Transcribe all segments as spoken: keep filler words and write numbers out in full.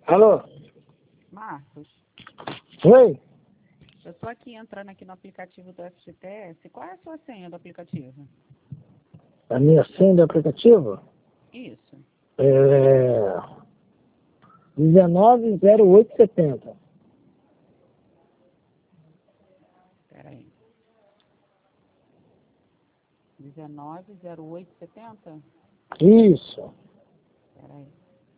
Alô? Marcos, Oi? eu estou aqui entrando aqui no aplicativo do F G T S. Qual é a sua senha do aplicativo? A minha senha do aplicativo Isso. é dezenove zero oito setenta. Espera aí. dezenove zero oito setenta? Isso. Espera aí.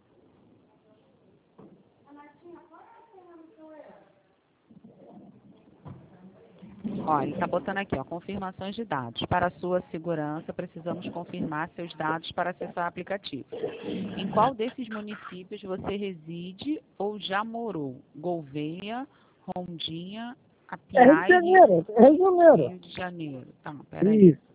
Ó, ele está botando aqui, ó, confirmações de dados. Para a sua segurança, precisamos confirmar seus dados para acessar o aplicativo. Em qual desses municípios você reside ou já morou? Gouveia, Rondinha, É Rio de Apiaí, Janeiro. É Rio de Janeiro. Rio de Janeiro. Tá, peraí. Isso.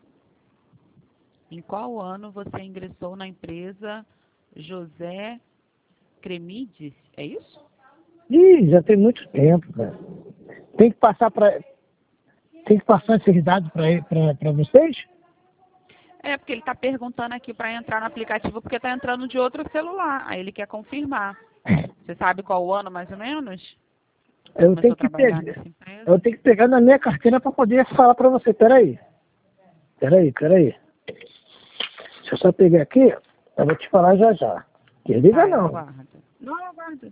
Em qual ano você ingressou na empresa José Cremides? É isso? Ih, já tem muito tempo, cara. Tem que passar para Tem que passar esses dados para vocês? É, porque ele está perguntando aqui para entrar no aplicativo, porque está entrando de outro celular. Aí ele quer confirmar. Você sabe qual o ano, mais ou menos? Eu Começou tenho a que trabalhar pegar. nessa empresa? Eu tenho que pegar na minha carteira para poder falar para você. Peraí. Peraí, peraí. Deixa eu só pegar aqui. Eu vou te falar já já. Que liga Tá, eu não. aguardo. Não, eu aguardo.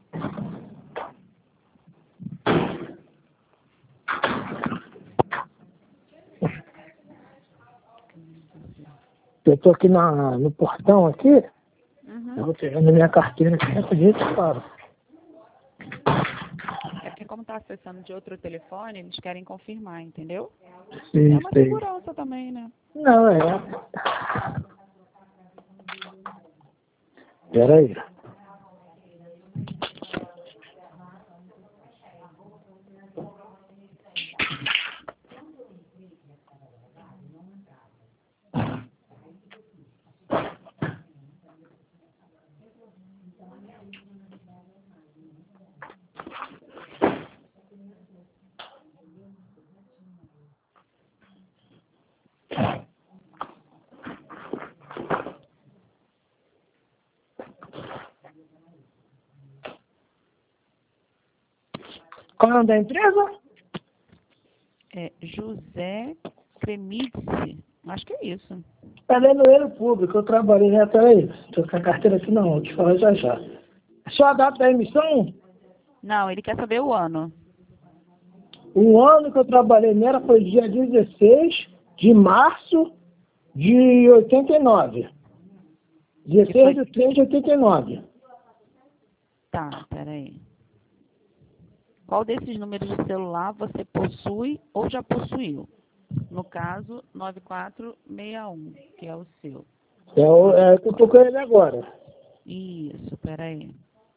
Eu tô aqui na, no portão aqui. Uhum. Eu vou pegar na minha carteira aqui rapidinho e te falo. É porque como está acessando de outro telefone, eles querem confirmar, entendeu? Sim, É uma sei. segurança também, né? Não, é. Peraí. Qual é o nome da empresa? É José Cremides. Acho que é isso. É Lenoeiro Público. Eu trabalhei já. Peraí. Tô com a carteira aqui não. Vou te falar já já. Só a data da emissão? Não, ele quer saber o ano. O ano que eu trabalhei nela foi dia dezesseis de março de oitenta e nove. dezesseis de três de oitenta e nove. Tá, peraí. Qual desses números de celular você possui ou já possuiu? No caso, nove quatro seis um, que é o seu. É o é, que eu tô com ele agora. Isso, peraí.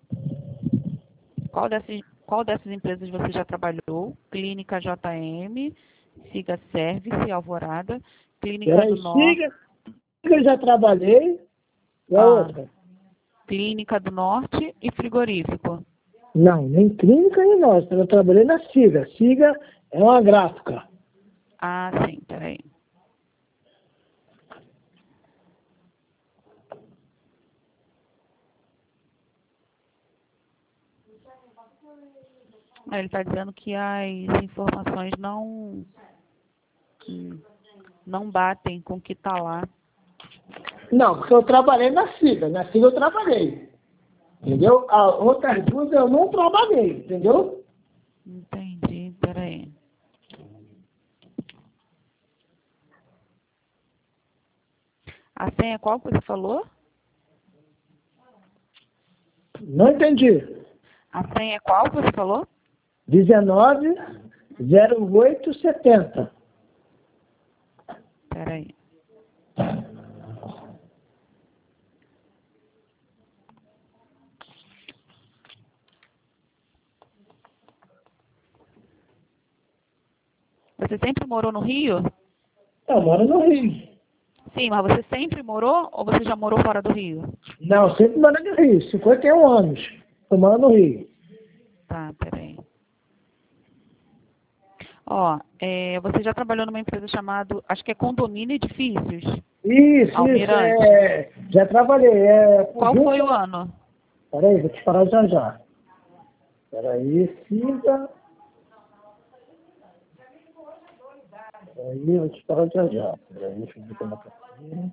Qual dessas, qual dessas empresas você já trabalhou? Clínica J M, Siga Service, Alvorada, Clínica Peraí, do Norte. siga. Siga, eu já trabalhei. E a Ah, outra? Clínica do Norte e Frigorífico. Não, nem clínica nem nossa. Eu trabalhei na Siga. Siga é uma gráfica. Ah, sim, peraí. Ah, ele está dizendo que as informações não, hum, não batem com o que está lá. Não, porque eu trabalhei na Siga. Na Siga eu trabalhei. Entendeu? A outras duas eu não trabalhei. Entendeu? Entendi, peraí. A senha qual que você falou? Não entendi. A senha qual que você falou? dezenove zero oito setenta. Peraí. Você sempre morou no Rio? Eu moro no Rio. Sim, mas você sempre morou ou você já morou fora do Rio? Não, sempre moro no Rio. cinquenta e um anos. Eu moro no Rio. Tá, peraí. Ó, é, você já trabalhou numa empresa chamada, acho que é Condomínio Edifícios? Isso, isso. Almirante. É, já trabalhei. É, Qual junto- foi o ano? Peraí, vou te falar já já. Peraí, siga. Peraí, vou te falar já já. Peraí, deixa eu ver como é que é.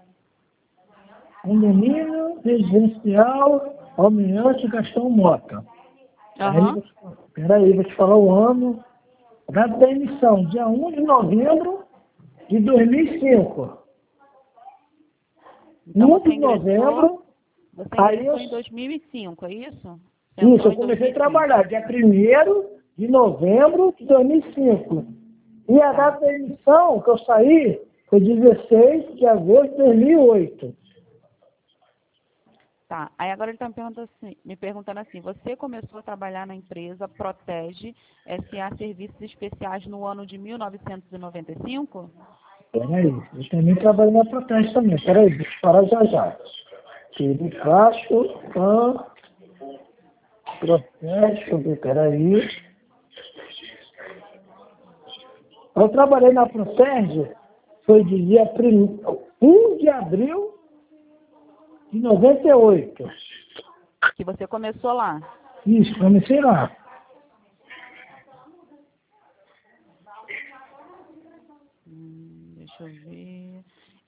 Condomínio residencial Almirante Gastão Mota. Aham. Peraí, vou te falar o ano. Data da emissão, dia um de novembro de dois mil e cinco. Então, um você de novembro. Você Aí ingressou eu, em dois mil e cinco, é isso? Você isso, entrou eu em comecei a dois mil e cinco. trabalhar dia primeiro de novembro de dois mil e cinco. E a Tá. data da emissão que eu saí foi dezesseis de agosto de dois mil e oito. Tá. Aí agora ele está me perguntando assim, me perguntando assim, você começou a trabalhar na empresa Protege S A Serviços Especiais no ano de mil novecentos e noventa e cinco? Peraí, eu também trabalho na Proteste também. Peraí, deixa eu falar já já. Tire plástico, pan, Proteste, peraí. Eu trabalhei na Protege, foi de dia um de abril de noventa e oito. Que você começou lá. Isso, comecei lá. Hum, deixa eu ver.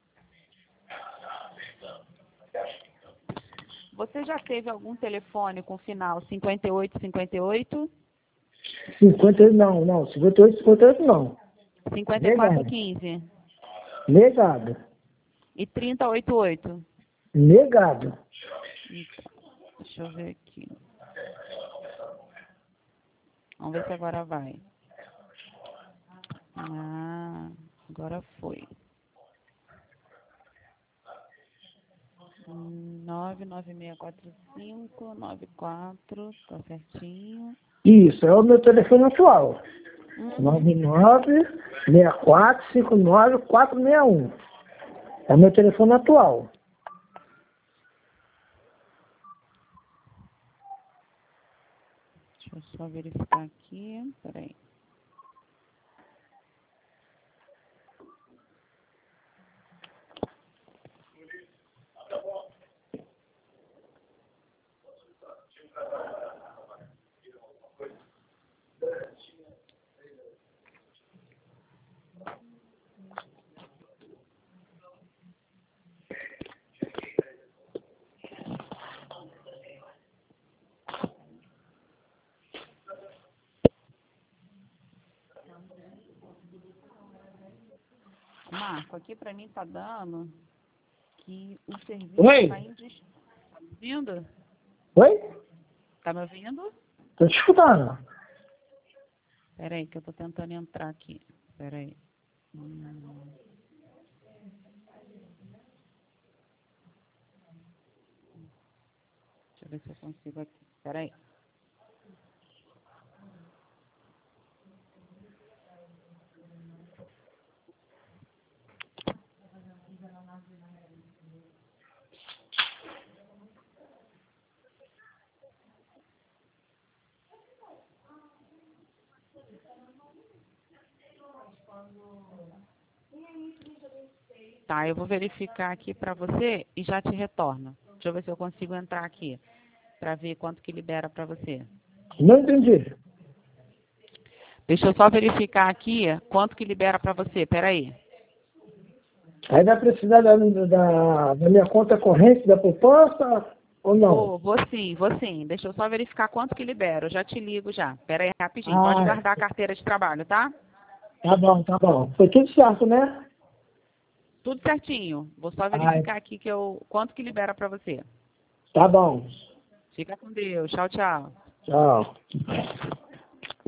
Você já teve algum telefone com final cinquenta e oito cinquenta e oito? cinquenta e oito não, não. cinquenta e oito, cinquenta e oito não. cinquenta e quatro quinze? Negado. E trinta oitenta e oito? Negado. Então, deixa eu ver aqui. Vamos ver se agora vai. Ah, agora foi. Hum, nove nove seis quatro cinco nove quatro, tá certinho. Isso, é o meu telefone atual. Uhum. nove nove seis quatro cinco nove quatro seis um. É o meu telefone atual. Deixa eu só verificar aqui. Peraí. Marco, aqui pra mim tá dando que o serviço Oi? tá indis... Tá me ouvindo? Oi? Tá me ouvindo? Tô te escutando. Peraí, que eu tô tentando entrar aqui. Peraí. Hum. Deixa eu ver se eu consigo aqui. Peraí. Tá, eu vou verificar aqui pra você e já te retorno. Deixa eu ver se eu consigo entrar aqui pra ver quanto que libera pra você. Não entendi. Deixa eu só verificar aqui quanto que libera pra você. Peraí. Aí vai precisar da, da, da minha conta corrente da poupança ou não? Vou, vou sim, vou sim. Deixa eu só verificar quanto que libera. Eu já te ligo já. Peraí, rapidinho. Pode Ah, guardar a carteira de trabalho, tá? tá bom, tá bom. Foi tudo certo, né? Tudo certinho. Vou só Ai, verificar aqui que eu, quanto que libera pra você. tá bom. Fica com Deus. Tchau, tchau. Tchau.